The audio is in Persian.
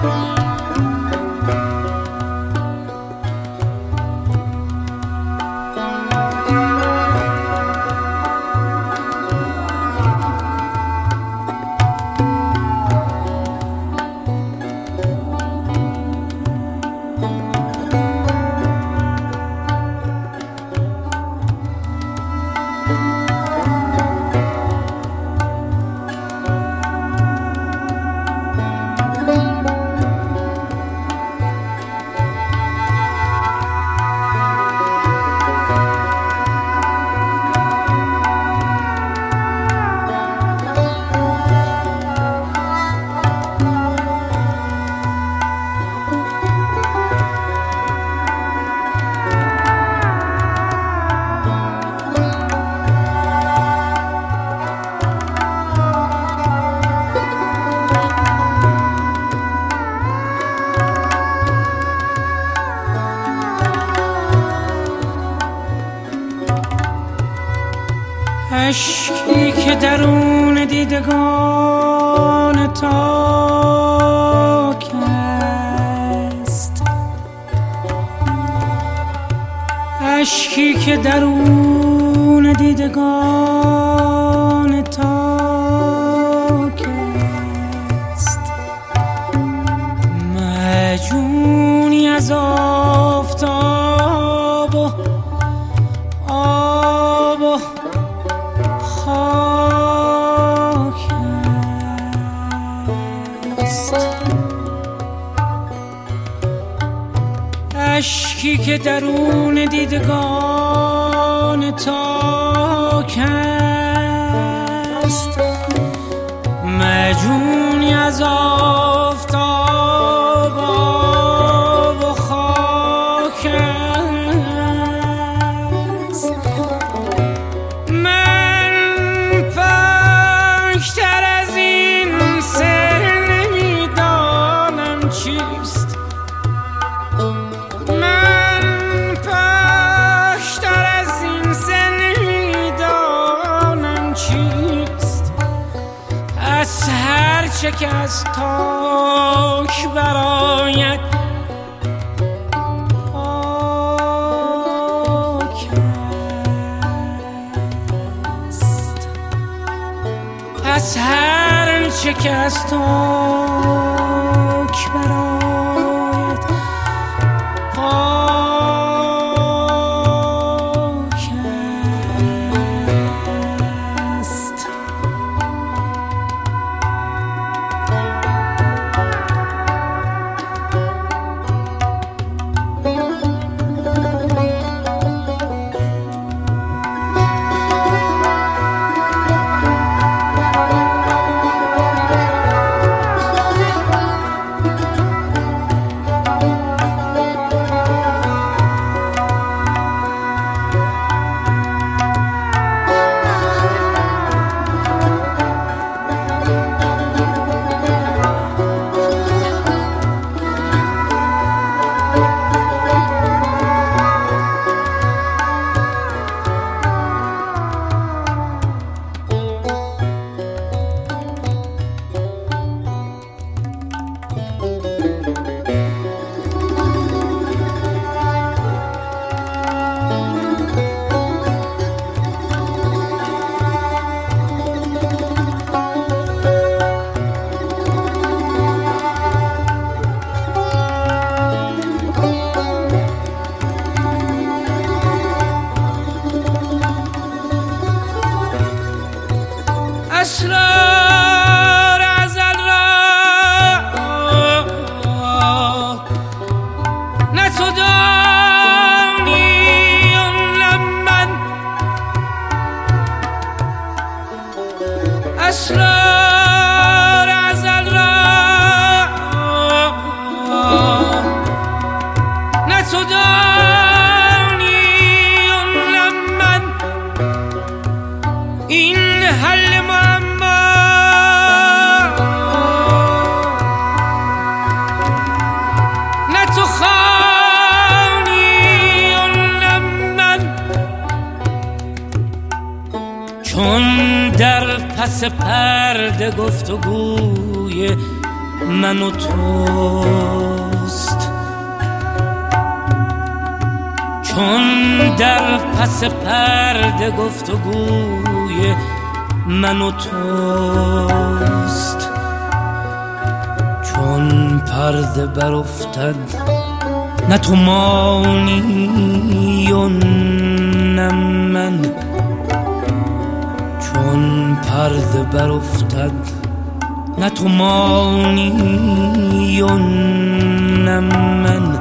اشکی که درون دیدگان تاک است، اشکی که درون دیدگان تاک است، مجونی از آفتاب و آب و خاک است، اشکی که درون دیدگان تاک است، مجونی از آفتاب و خاک است. من پاکتر از این سر نمیدانم چیست، من پاکتر از این سر نمیدانم چیست، از هر چه که از تاک براید پاک است، از هر چه که از تاک براید پاک است. اسرار ازل را نه تو دانی و نه من، اسرار ازل را نه تو دانی و نه من، این حل نه تو خوانی و نه من، چون در پس پرده گفتگوی من و توست. چون در پس پرده گفتگوی من و توست، چون پرده برافتد نه تو مانی و نه من، چون پرده برافتد نه تو مانی و نه من.